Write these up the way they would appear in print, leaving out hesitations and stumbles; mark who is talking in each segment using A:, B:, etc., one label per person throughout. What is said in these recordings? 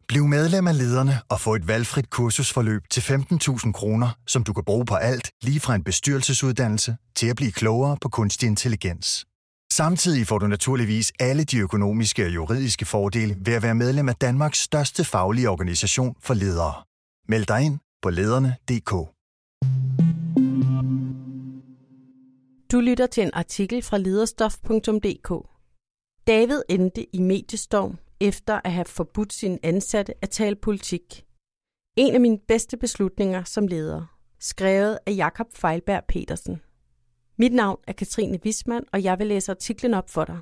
A: Bliv medlem af Lederne og få et valgfrit kursusforløb til 15.000 kroner, som du kan bruge på alt, lige fra en bestyrelsesuddannelse til at blive klogere på kunstig intelligens. Samtidig får du naturligvis alle de økonomiske og juridiske fordele ved at være medlem af Danmarks største faglige organisation for ledere. Meld dig ind på lederne.dk.
B: Du lytter til en artikel fra lederstof.dk. David endte i mediestorm efter at have forbudt sine ansatte at tale politik. En af mine bedste beslutninger som leder. Skrevet af Jakob Feilberg Petersen. Mit navn er Katrine Wismann, og jeg vil læse artiklen op for dig.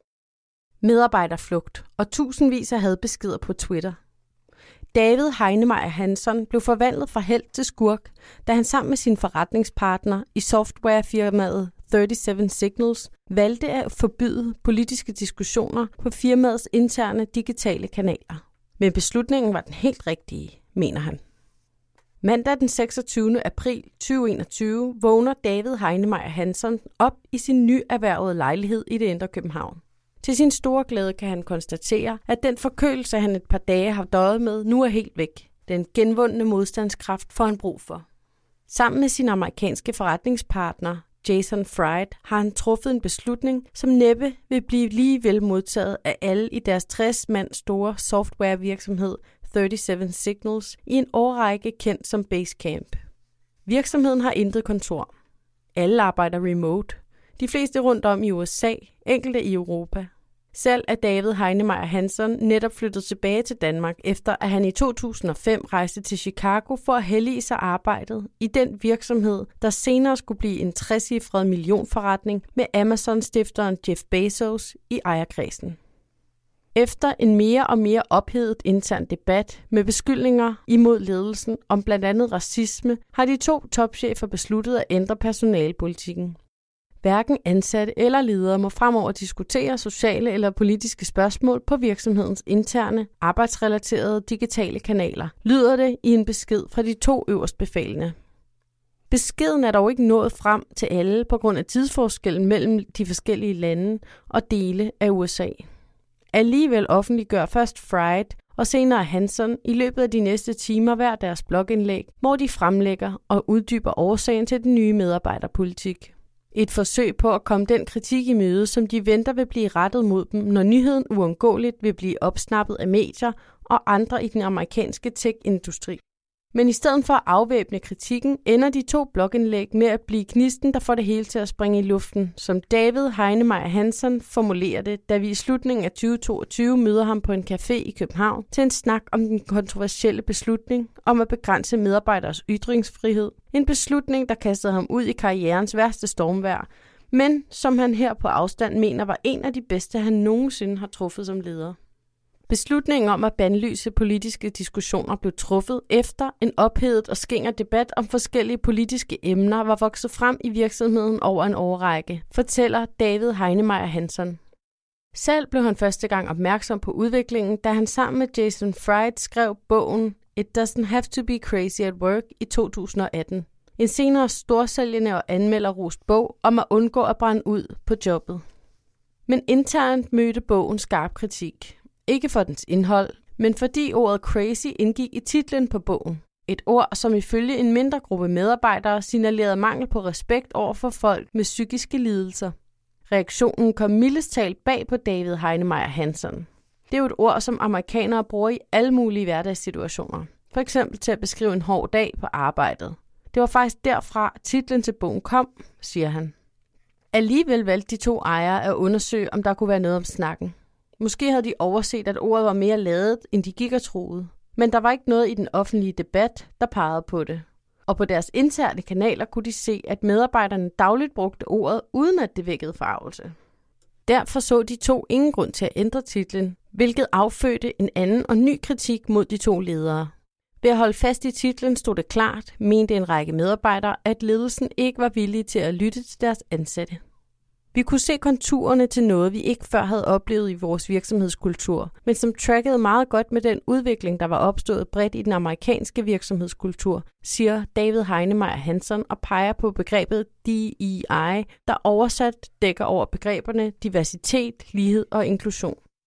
B: Medarbejderflugt og tusindvis af hadbeskeder på Twitter. David Heinemeier Hansson blev forvandlet fra helt til skurk, da han sammen med sin forretningspartner i softwarefirmaet 37 Signals valgte at forbyde politiske diskussioner på firmaets interne digitale kanaler. Men beslutningen var den helt rigtige, mener han. Mandag den 26. april 2021 vågner David Heinemeier Hansson op i sin nyerhvervede lejlighed i det indre København. Til sin store glæde kan han konstatere, at den forkølelse, han et par dage har døjet med, nu er helt væk. Den genvundne modstandskraft får han brug for. Sammen med sin amerikanske forretningspartner, Jason Fried, har han truffet en beslutning, som næppe vil blive lige vel modtaget af alle i deres 60-mand store softwarevirksomhed 37 Signals i en årrække kendt som Basecamp. Virksomheden har intet kontor. Alle arbejder remote. De fleste rundt om i USA, enkelte i Europa. Selv er David Heinemeier Hansson netop flyttet tilbage til Danmark, efter at han i 2005 rejste til Chicago for at hellige sig arbejdet i den virksomhed, der senere skulle blive en 60-cifret millionforretning med Amazon-stifteren Jeff Bezos i ejerkredsen. Efter en mere og mere ophedet intern debat med beskyldninger imod ledelsen om blandt andet racisme, har de to topchefer besluttet at ændre personalepolitikken. Hverken ansatte eller ledere må fremover diskutere sociale eller politiske spørgsmål på virksomhedens interne, arbejdsrelaterede digitale kanaler, lyder det i en besked fra de to øverstbefalende. Beskeden er dog ikke nået frem til alle på grund af tidsforskellen mellem de forskellige lande og dele af USA. Alligevel offentliggør først Fried og senere Hansson i løbet af de næste timer hver deres blogindlæg, hvor de fremlægger og uddyber årsagen til den nye medarbejderpolitik. Et forsøg på at komme den kritik i møde, som de venter vil blive rettet mod dem, når nyheden uundgåeligt vil blive opsnappet af medier og andre i den amerikanske tech-industri. Men i stedet for at afvæbne kritikken, ender de to blogindlæg med at blive gnisten, der får det hele til at springe i luften, som David Heinemeier Hansson formulerer det, da vi i slutningen af 2022 møder ham på en café i København til en snak om den kontroversielle beslutning om at begrænse medarbejderes ytringsfrihed. En beslutning, der kastede ham ud i karrierens værste stormvejr, men som han her på afstand mener var en af de bedste, han nogensinde har truffet som leder. Beslutningen om at bandlyse politiske diskussioner blev truffet efter en ophedet og skinger debat om forskellige politiske emner var vokset frem i virksomheden over en årrække, fortæller David Heinemeier Hansson. Selv blev han første gang opmærksom på udviklingen, da han sammen med Jason Fried skrev bogen It Doesn't Have to Be Crazy at Work i 2018. En senere storsælgende og anmelderrost bog om at undgå at brænde ud på jobbet. Men internt mødte bogen skarp kritik. Ikke for dens indhold, men fordi ordet crazy indgik i titlen på bogen. Et ord, som ifølge en mindre gruppe medarbejdere signalerede mangel på respekt over for folk med psykiske lidelser. Reaktionen kom mildest talt bag på David Heinemeier Hansson. Det er jo et ord, som amerikanere bruger i alle mulige hverdagssituationer. For eksempel til at beskrive en hård dag på arbejdet. Det var faktisk derfra, titlen til bogen kom, siger han. Alligevel valgte de to ejere at undersøge, om der kunne være noget om snakken. Måske havde de overset, at ordet var mere ladet, end de gik og troede. Men der var ikke noget i den offentlige debat, der pegede på det. Og på deres interne kanaler kunne de se, at medarbejderne dagligt brugte ordet, uden at det vækkede forargelse. Derfor så de to ingen grund til at ændre titlen, hvilket affødte en anden og ny kritik mod de to ledere. Ved at holde fast i titlen stod det klart, mente en række medarbejdere, at ledelsen ikke var villige til at lytte til deres ansatte. Vi kunne se konturerne til noget, vi ikke før havde oplevet i vores virksomhedskultur, men som trackede meget godt med den udvikling, der var opstået bredt i den amerikanske virksomhedskultur, siger David Heinemeier Hansson og peger på begrebet DEI, der oversat dækker over begreberne diversitet, lighed og inklusion.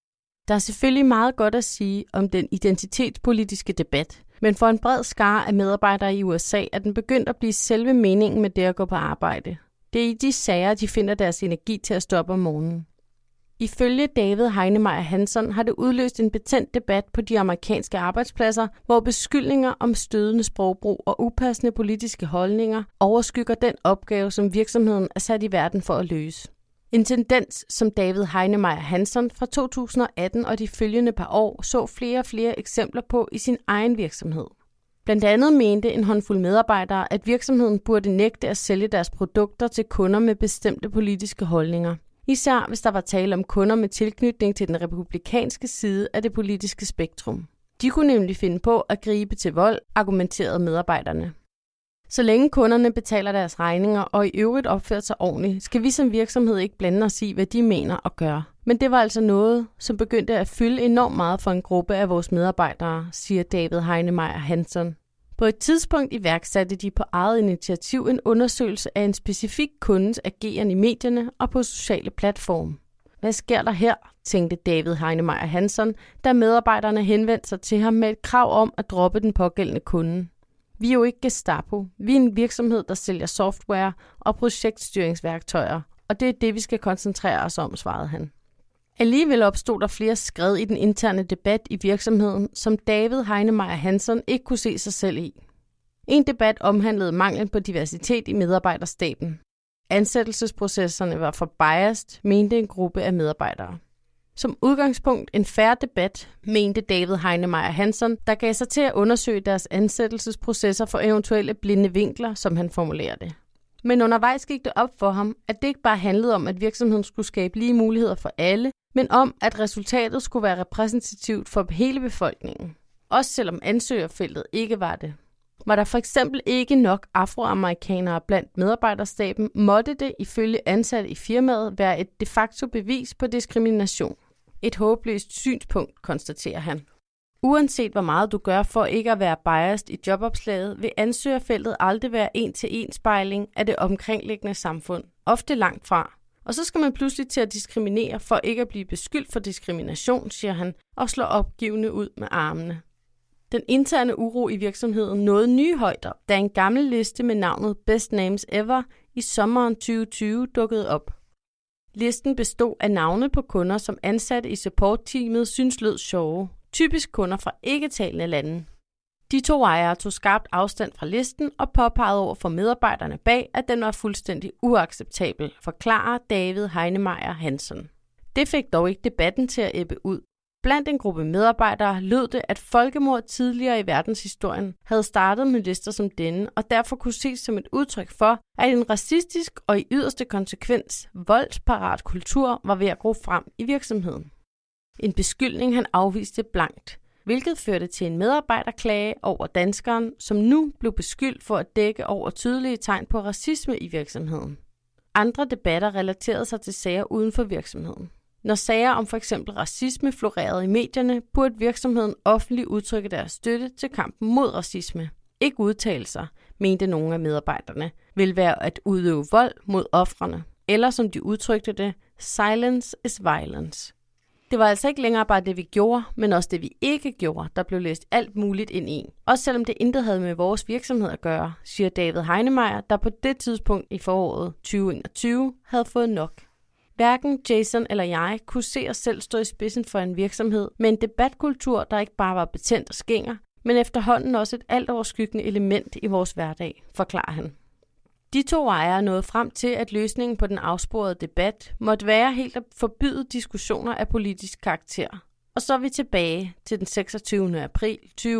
B: Der er selvfølgelig meget godt at sige om den identitetspolitiske debat, men for en bred skare af medarbejdere i USA er den begyndt at blive selve meningen med det at gå på arbejde. Det er i de sager, de finder deres energi til at stå op om morgenen. Ifølge David Heinemeier Hansson har det udløst en betændt debat på de amerikanske arbejdspladser, hvor beskyldninger om stødende sprogbrug og upassende politiske holdninger overskygger den opgave, som virksomheden er sat i verden for at løse. En tendens, som David Heinemeier Hansson fra 2018 og de følgende par år så flere og flere eksempler på i sin egen virksomhed. Blandt andet mente en håndfuld medarbejdere, at virksomheden burde nægte at sælge deres produkter til kunder med bestemte politiske holdninger. Især hvis der var tale om kunder med tilknytning til den republikanske side af det politiske spektrum. De kunne nemlig finde på at gribe til vold, argumenterede medarbejderne. Så længe kunderne betaler deres regninger og i øvrigt opfører sig ordentligt, skal vi som virksomhed ikke blande os i, hvad de mener og gør. Men det var altså noget, som begyndte at fylde enormt meget for en gruppe af vores medarbejdere, siger David Heinemeier Hansson. På et tidspunkt iværksatte de på eget initiativ en undersøgelse af en specifik kundes ageren i medierne og på sociale platforme. Hvad sker der her, tænkte David Heinemeier Hansson, da medarbejderne henvendte sig til ham med et krav om at droppe den pågældende kunde. Vi er jo ikke Gestapo. Vi er en virksomhed, der sælger software og projektstyringsværktøjer, og det er det, vi skal koncentrere os om, svarede han. Alligevel opstod der flere skred i den interne debat i virksomheden, som David Heinemeier Hansson ikke kunne se sig selv i. En debat omhandlede manglen på diversitet i medarbejderstaben. Ansættelsesprocesserne var for biased, mente en gruppe af medarbejdere. Som udgangspunkt en fair debat, mente David Heinemeier Hansson, der gav sig til at undersøge deres ansættelsesprocesser for eventuelle blinde vinkler, som han formulerer det. Men undervejs gik det op for ham, at det ikke bare handlede om, at virksomheden skulle skabe lige muligheder for alle, men om, at resultatet skulle være repræsentativt for hele befolkningen. Også selvom ansøgerfeltet ikke var det. Var der for eksempel ikke nok afroamerikanere blandt medarbejderstaben, måtte det ifølge ansatte i firmaet være et de facto bevis på diskrimination. Et håbløst synspunkt, konstaterer han. Uanset hvor meget du gør for ikke at være biased i jobopslaget, vil ansøgerfeltet aldrig være en-til-en spejling af det omkringliggende samfund. Ofte langt fra. Og så skal man pludselig til at diskriminere for ikke at blive beskyldt for diskrimination, siger han, og slår opgivende ud med armene. Den interne uro i virksomheden nåede nye højder, da en gammel liste med navnet Best Names Ever i sommeren 2020 dukkede op. Listen bestod af navne på kunder, som ansatte i supportteamet synes lød sjove. Typisk kunder fra ikke-talende lande. De to ejere tog skarpt afstand fra listen og påpegede over for medarbejderne bag, at den var fuldstændig uacceptabel, forklarer David Heinemeier Hansson. Det fik dog ikke debatten til at ebbe ud. Blandt en gruppe medarbejdere lød det, at folkemord tidligere i verdenshistorien havde startet med lister som denne, og derfor kunne ses som et udtryk for, at en racistisk og i yderste konsekvens voldsparat kultur var ved at gro frem i virksomheden. En beskyldning han afviste blankt, hvilket førte til en medarbejderklage over danskeren, som nu blev beskyldt for at dække over tydelige tegn på racisme i virksomheden. Andre debatter relaterede sig til sager uden for virksomheden. Når sager om f.eks. racisme florerede i medierne, burde virksomheden offentligt udtrykke deres støtte til kampen mod racisme. Ikke udtalelser, mente nogle af medarbejderne, vil være at udøve vold mod ofrene, eller som de udtrykte det, silence is violence. Det var altså ikke længere bare det, vi gjorde, men også det, vi ikke gjorde, der blev læst alt muligt ind i. Også selvom det intet havde med vores virksomhed at gøre, siger David Heinemeier, der på det tidspunkt i foråret 2021 havde fået nok. Hverken Jason eller jeg kunne se os selv stå i spidsen for en virksomhed med en debatkultur, der ikke bare var betændt og skænger, men efterhånden også et altoverskyggende element i vores hverdag, forklarer han. De to ejere nåede frem til, at løsningen på den afsporede debat måtte være helt at forbyde diskussioner af politisk karakter. Og så er vi tilbage til den 26. april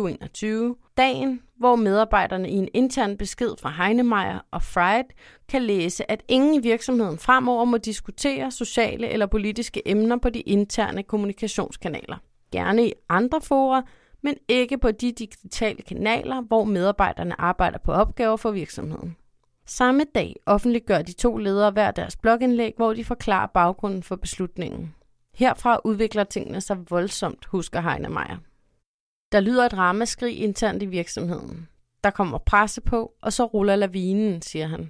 B: 2021, dagen, hvor medarbejderne i en intern besked fra Heinemeier og Fried kan læse, at ingen i virksomheden fremover må diskutere sociale eller politiske emner på de interne kommunikationskanaler. Gerne i andre fora, men ikke på de digitale kanaler, hvor medarbejderne arbejder på opgaver for virksomheden. Samme dag offentliggør de to ledere hver deres blogindlæg, hvor de forklarer baggrunden for beslutningen. Herfra udvikler tingene sig voldsomt, husker Heinemeier. Der lyder et ramaskrig internt i virksomheden. Der kommer presse på, og så ruller lavinen, siger han.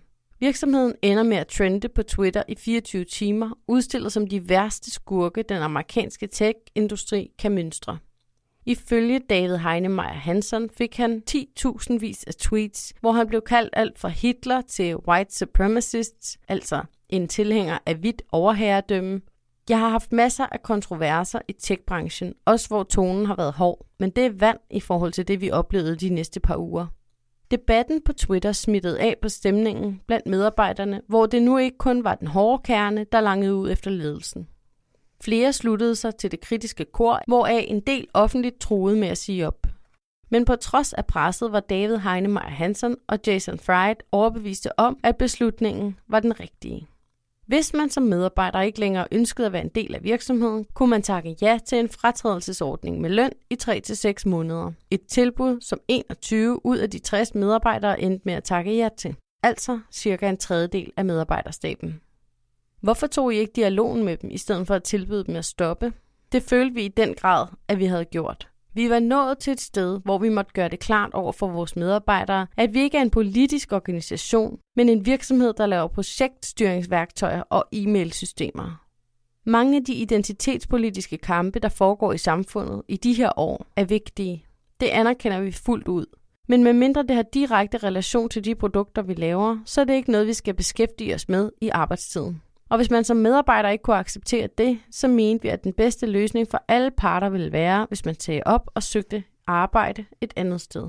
B: Virksomheden ender med at trende på Twitter i 24 timer, udstillet som de værste skurke, den amerikanske tech-industri kan mønstre. Ifølge David Heinemeier Hansson fik han 10.000 vis af tweets, hvor han blev kaldt alt fra Hitler til white supremacists, altså en tilhænger af hvidt overherredømme. Jeg har haft masser af kontroverser i tech-branchen, også hvor tonen har været hård, men det er vand i forhold til det, vi oplevede de næste par uger. Debatten på Twitter smittede af på stemningen blandt medarbejderne, hvor det nu ikke kun var den hårde kerne, der langede ud efter ledelsen. Flere sluttede sig til det kritiske kor, hvoraf en del offentligt truede med at sige op. Men på trods af presset var David Heinemeier Hansson og Jason Fried overbeviste om, at beslutningen var den rigtige. Hvis man som medarbejder ikke længere ønskede at være en del af virksomheden, kunne man takke ja til en fratrædelsesordning med løn i 3-6 måneder. Et tilbud, som 21 ud af de 60 medarbejdere endte med at takke ja til. Altså cirka en tredjedel af medarbejderstaben. Hvorfor tog I ikke dialogen med dem, i stedet for at tilbyde dem at stoppe? Det følte vi i den grad, at vi havde gjort. Vi var nået til et sted, hvor vi måtte gøre det klart over for vores medarbejdere, at vi ikke er en politisk organisation, men en virksomhed, der laver projektstyringsværktøjer og e-mailsystemer. Mange af de identitetspolitiske kampe, der foregår i samfundet i de her år, er vigtige. Det anerkender vi fuldt ud. Men medmindre det har direkte relation til de produkter, vi laver, så er det ikke noget, vi skal beskæftige os med i arbejdstiden. Og hvis man som medarbejder ikke kunne acceptere det, så mente vi, at den bedste løsning for alle parter ville være, hvis man sagde op og søgte arbejde et andet sted.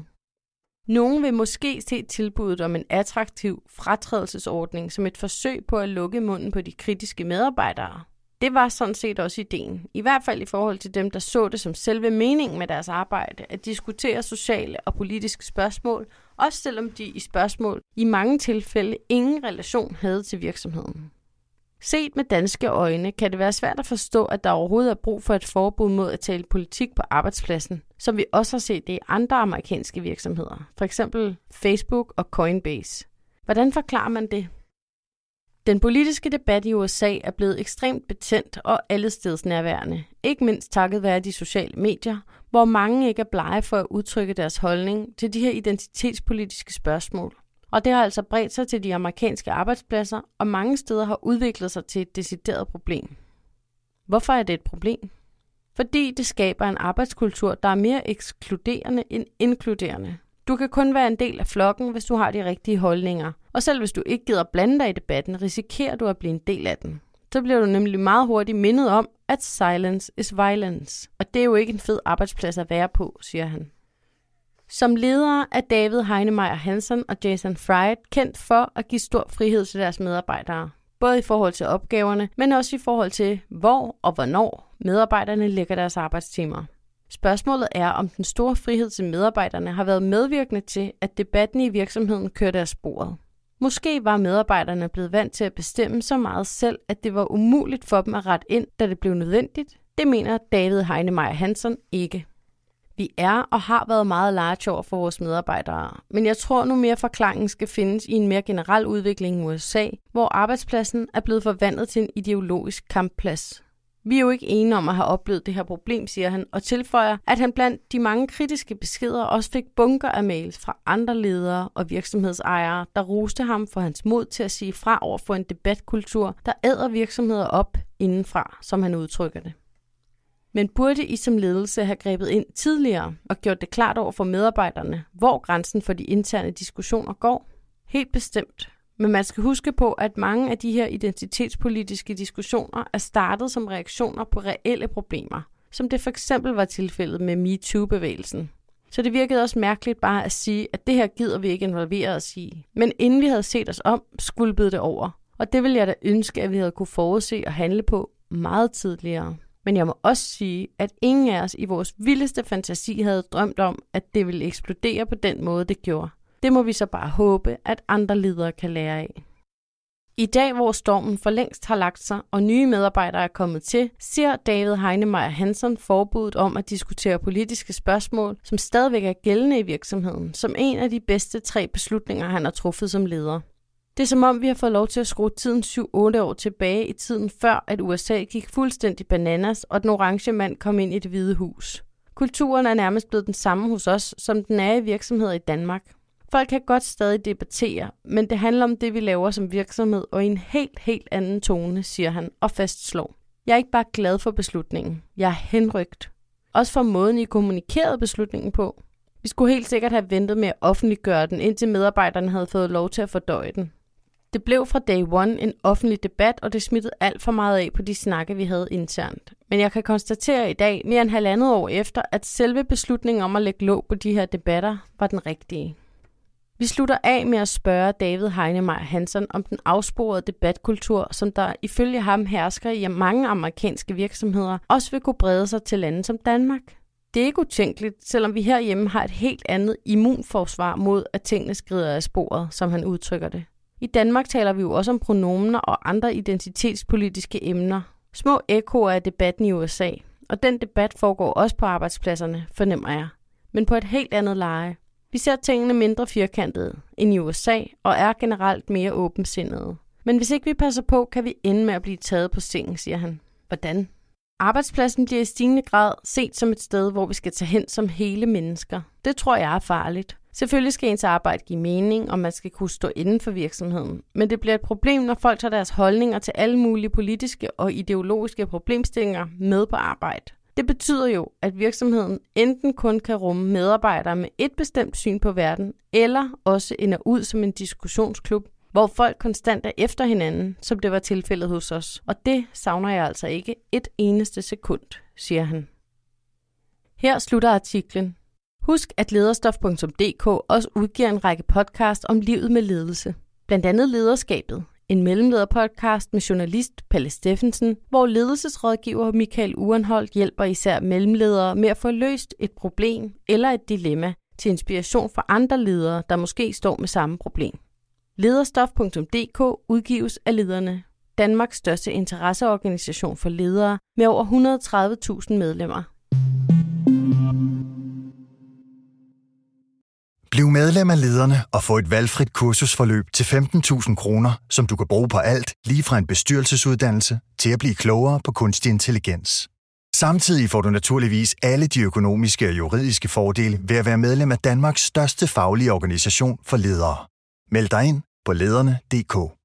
B: Nogen vil måske se tilbuddet om en attraktiv fratrædelsesordning som et forsøg på at lukke munden på de kritiske medarbejdere. Det var sådan set også ideen, i hvert fald i forhold til dem, der så det som selve meningen med deres arbejde, at diskutere sociale og politiske spørgsmål, også selvom de i spørgsmål i mange tilfælde ingen relation havde til virksomheden. Set med danske øjne kan det være svært at forstå, at der overhovedet er brug for et forbud mod at tale politik på arbejdspladsen, som vi også har set det i andre amerikanske virksomheder, f.eks. Facebook og Coinbase. Hvordan forklarer man det? Den politiske debat i USA er blevet ekstremt betændt og allestedsnærværende, ikke mindst takket være de sociale medier, hvor mange ikke er blege for at udtrykke deres holdning til de her identitetspolitiske spørgsmål. Og det har altså bredt sig til de amerikanske arbejdspladser, og mange steder har udviklet sig til et decideret problem. Hvorfor er det et problem? Fordi det skaber en arbejdskultur, der er mere ekskluderende end inkluderende. Du kan kun være en del af flokken, hvis du har de rigtige holdninger. Og selv hvis du ikke gider blande dig i debatten, risikerer du at blive en del af den. Så bliver du nemlig meget hurtigt mindet om, at silence is violence. Og det er jo ikke en fed arbejdsplads at være på, siger han. Som ledere er David Heinemeier Hansson og Jason Fried kendt for at give stor frihed til deres medarbejdere. Både i forhold til opgaverne, men også i forhold til, hvor og hvornår medarbejderne lægger deres arbejdstimer. Spørgsmålet er, om den store frihed til medarbejderne har været medvirkende til, at debatten i virksomheden kørte af sporet. Måske var medarbejderne blevet vant til at bestemme så meget selv, at det var umuligt for dem at rette ind, da det blev nødvendigt. Det mener David Heinemeier Hansson ikke. Vi er og har været meget large over for vores medarbejdere, men jeg tror nu mere forklaringen skal findes i en mere generel udvikling i USA, hvor arbejdspladsen er blevet forvandlet til en ideologisk kampplads. Vi er jo ikke enige om at have oplevet det her problem, siger han, og tilføjer, at han blandt de mange kritiske beskeder også fik bunker af mails fra andre ledere og virksomhedsejere, der roste ham for hans mod til at sige fra over for en debatkultur, der æder virksomheder op indenfra, som han udtrykker det. Men burde I som ledelse have grebet ind tidligere og gjort det klart over for medarbejderne, hvor grænsen for de interne diskussioner går? Helt bestemt. Men man skal huske på, at mange af de her identitetspolitiske diskussioner er startet som reaktioner på reelle problemer, som det for eksempel var tilfældet med MeToo-bevægelsen. Så det virkede også mærkeligt bare at sige, at det her gider vi ikke involvere os i. Men inden vi havde set os om, skvulpede det over. Og det ville jeg da ønske, at vi havde kunne forudse og handle på meget tidligere. Men jeg må også sige, at ingen af os i vores vildeste fantasi havde drømt om, at det ville eksplodere på den måde, det gjorde. Det må vi så bare håbe, at andre ledere kan lære af. I dag, hvor stormen for længst har lagt sig, og nye medarbejdere er kommet til, ser David Heinemeier Hansson forbuddet om at diskutere politiske spørgsmål, som stadigvæk er gældende i virksomheden, som en af de bedste 3 beslutninger, han har truffet som leder. Det er som om, vi har fået lov til at skrue tiden 7-8 år tilbage i tiden før, at USA gik fuldstændig bananas, og den orange mand kom ind i Det Hvide Hus. Kulturen er nærmest blevet den samme hos os, som den er i virksomheder i Danmark. Folk kan godt stadig debattere, men det handler om det, vi laver som virksomhed, og i en helt anden tone, siger han og fastslår. Jeg er ikke bare glad for beslutningen. Jeg er henrygt. Også for måden, I kommunikerede beslutningen på. Vi skulle helt sikkert have ventet med at offentliggøre den, indtil medarbejderne havde fået lov til at fordøje den. Det blev fra day one en offentlig debat, og det smittede alt for meget af på de snakke, vi havde internt. Men jeg kan konstatere i dag, mere end 1,5 år efter, at selve beslutningen om at lægge låg på de her debatter var den rigtige. Vi slutter af med at spørge David Heinemeier Hansson om den afsporede debatkultur, som der ifølge ham hersker i mange amerikanske virksomheder, også vil kunne brede sig til lande som Danmark. Det er ikke utænkeligt, selvom vi herhjemme har et helt andet immunforsvar mod, at tingene skrider af sporet, som han udtrykker det. I Danmark taler vi jo også om pronomener og andre identitetspolitiske emner. Små ekkoer af debatten i USA, og den debat foregår også på arbejdspladserne, fornemmer jeg. Men på et helt andet leje. Vi ser tingene mindre firkantede end i USA og er generelt mere åbensindede. Men hvis ikke vi passer på, kan vi ende med at blive taget på sengen, siger han. Hvordan? Arbejdspladsen bliver i stigende grad set som et sted, hvor vi skal tage hen som hele mennesker. Det tror jeg er farligt. Selvfølgelig skal ens arbejde give mening, og man skal kunne stå inden for virksomheden. Men det bliver et problem, når folk tager deres holdninger til alle mulige politiske og ideologiske problemstillinger med på arbejde. Det betyder jo, at virksomheden enten kun kan rumme medarbejdere med et bestemt syn på verden, eller også ender ud som en diskussionsklub, hvor folk konstant er efter hinanden, som det var tilfældet hos os. Og det savner jeg altså ikke et eneste sekund, siger han. Her slutter artiklen. Husk, at lederstof.dk også udgiver en række podcast om livet med ledelse. Blandt andet Lederskabet, en mellemlederpodcast med journalist Palle Steffensen, hvor ledelsesrådgiver Michael Urenholdt hjælper især mellemledere med at få løst et problem eller et dilemma til inspiration for andre ledere, der måske står med samme problem. Lederstof.dk udgives af Lederne, Danmarks største interesseorganisation for ledere med over 130.000 medlemmer.
A: Bliv medlem af Lederne og få et valgfrit kursusforløb til 15.000 kroner, som du kan bruge på alt, lige fra en bestyrelsesuddannelse til at blive klogere på kunstig intelligens. Samtidig får du naturligvis alle de økonomiske og juridiske fordele ved at være medlem af Danmarks største faglige organisation for ledere. Meld dig ind på lederne.dk.